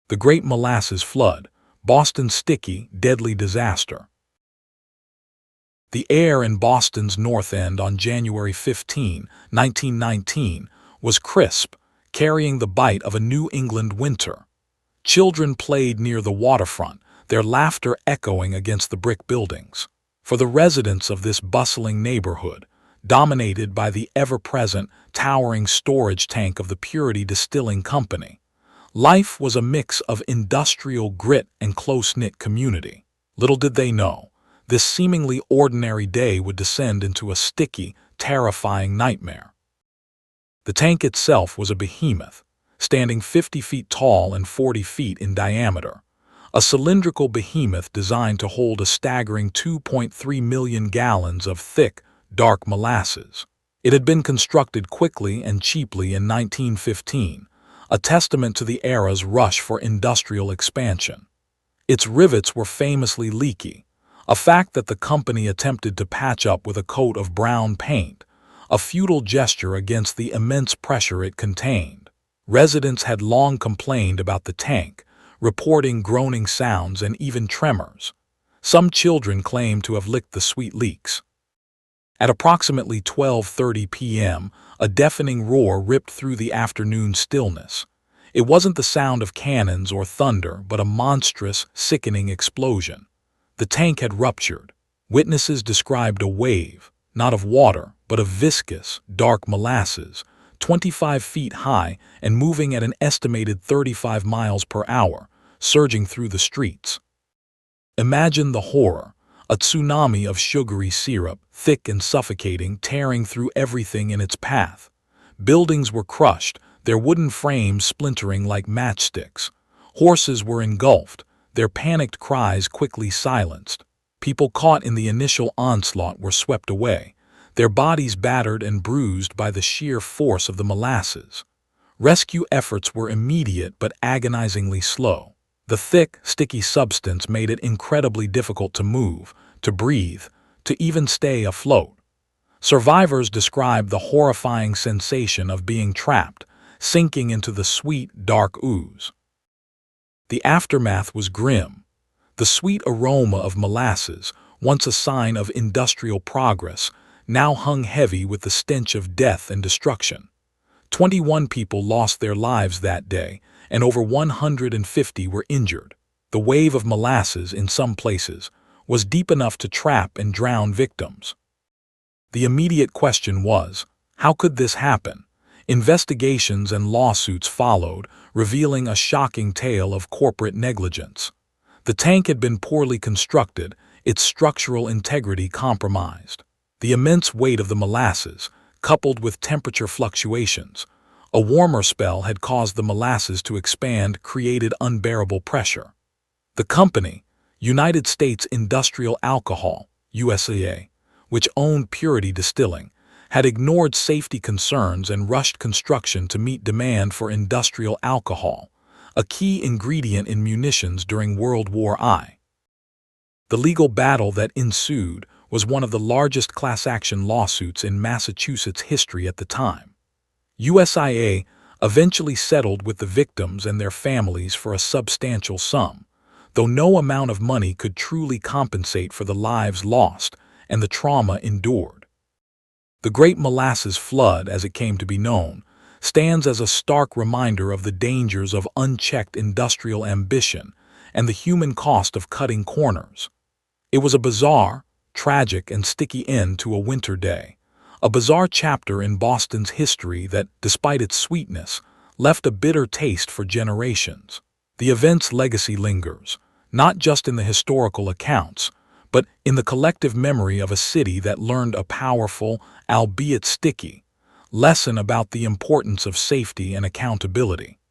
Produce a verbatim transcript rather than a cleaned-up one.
The Great Molasses Flood, Boston's sticky, deadly disaster. The air in Boston's North End on January fifteenth, nineteen nineteen, was crisp, carrying the bite of a New England winter. Children played near the waterfront, their laughter echoing against the brick buildings. For the residents of this bustling neighborhood, dominated by the ever-present, towering storage tank of the Purity Distilling Company, life was a mix of industrial grit and close-knit community. Little did they know, this seemingly ordinary day would descend into a sticky, terrifying nightmare. The tank itself was a behemoth, standing fifty feet tall and forty feet in diameter, a cylindrical behemoth designed to hold a staggering two point three million gallons of thick, dark molasses. It had been constructed quickly and cheaply in nineteen fifteen, a testament to the era's rush for industrial expansion. Its rivets were famously leaky, a fact that the company attempted to patch up with a coat of brown paint, a futile gesture against the immense pressure it contained. Residents had long complained about the tank, reporting groaning sounds and even tremors. Some children claimed to have licked the sweet leaks. At approximately twelve thirty p m, a deafening roar ripped through the afternoon stillness. It wasn't the sound of cannons or thunder, but a monstrous, sickening explosion. The tank had ruptured. Witnesses described a wave, not of water, but of viscous, dark molasses, twenty-five feet high and moving at an estimated thirty-five miles per hour, surging through the streets. Imagine the horror. A tsunami of sugary syrup, thick and suffocating, tearing through everything in its path. Buildings were crushed, their wooden frames splintering like matchsticks. Horses were engulfed, their panicked cries quickly silenced. People caught in the initial onslaught were swept away, their bodies battered and bruised by the sheer force of the molasses. Rescue efforts were immediate but agonizingly slow. The thick, sticky substance made it incredibly difficult to move, to breathe, to even stay afloat. Survivors described the horrifying sensation of being trapped, sinking into the sweet, dark ooze. The aftermath was grim. The sweet aroma of molasses, once a sign of industrial progress, now hung heavy with the stench of death and destruction. Twenty-one people lost their lives that day, and over one hundred fifty were injured. The wave of molasses, in some places, was deep enough to trap and drown victims. The immediate question was, how could this happen? Investigations and lawsuits followed, revealing a shocking tale of corporate negligence. The tank had been poorly constructed, its structural integrity compromised. The immense weight of the molasses, coupled with temperature fluctuations, a warmer spell had caused the molasses to expand, created unbearable pressure. The company, United States Industrial Alcohol, U S A, which owned Purity Distilling, had ignored safety concerns and rushed construction to meet demand for industrial alcohol, a key ingredient in munitions during World War One. The legal battle that ensued was one of the largest class-action lawsuits in Massachusetts history at the time. U S A eventually settled with the victims and their families for a substantial sum, though no amount of money could truly compensate for the lives lost and the trauma endured. The Great Molasses Flood, as it came to be known, stands as a stark reminder of the dangers of unchecked industrial ambition and the human cost of cutting corners. It was a bizarre, tragic, and sticky end to a winter day. A bizarre chapter in Boston's history that, despite its sweetness, left a bitter taste for generations. The event's legacy lingers, not just in the historical accounts, but in the collective memory of a city that learned a powerful, albeit sticky, lesson about the importance of safety and accountability.